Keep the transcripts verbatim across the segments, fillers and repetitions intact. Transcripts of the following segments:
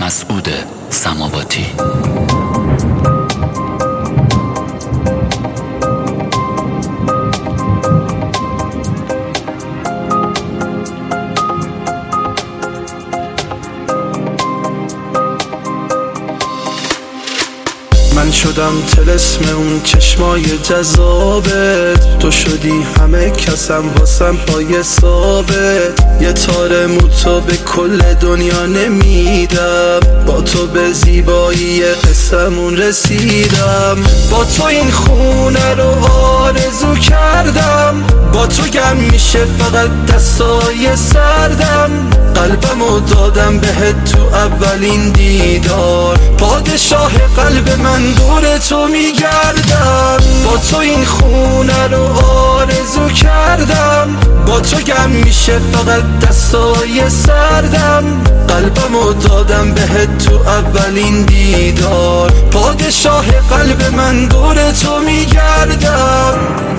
مسعود سماواتی. من شدم طلسم اون چشمای جذابت، تو شدی همه کسم واسم پای ثابت. یه تار موتو به کل دنیا نمیدم، با تو به زیبایی قسمون رسیدم. با تو این خونه رو آرزو کردم، با تو گم میشه فقط دستای سردم. قلبمو دادم بهت تو اولین دیدار، پادشاه قلب من دور تو میگردم. با تو این خونه رو آرزو کردم، با تو گم میشه فقط دستای سردم. قلبمو دادم بهت تو اولین دیدار، پادشاه قلب من دور تو میگردم.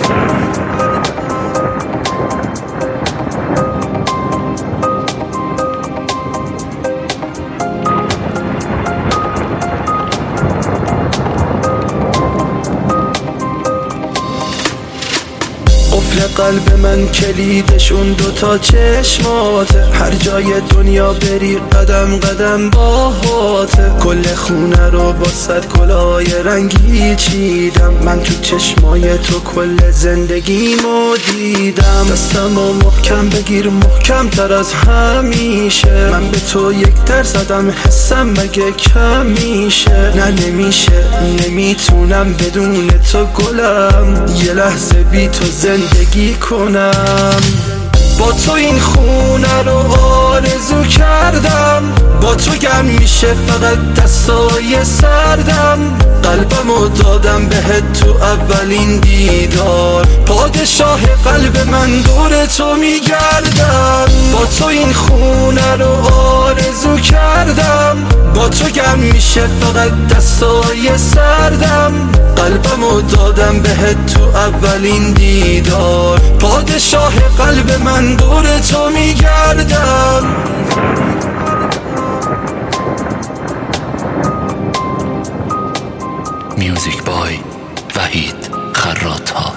قلب من کلیدش اون دوتا چشماته، هر جای دنیا بری قدم قدم باهاته. کل خونه رو با صد کلای رنگی چیدم، من تو چشمای تو کل زندگیمو دیدم. دستمو محکم بگیر، محکم تر از همیشه، من به تو یک در زدم، حسم مگه کم میشه؟ نه نمیشه، نمیتونم بدون تو گلم، یه لحظه بی تو زندگی کنم. با تو این خونه رو آرزو کردم، با تو گم میشه فقط دستای سردم. قلبمو دادم بهت تو اولین دیدار، پادشاه قلب من دور تو میگردم. با تو این خونه رو آرزو کردم، با تو گم میشه فقط دستای سردم. قلبمو دادم بهت تو اولین دیدار، پادشاه قلب من دور تو میگردم. میوزیک بای وحید خراط‌ها.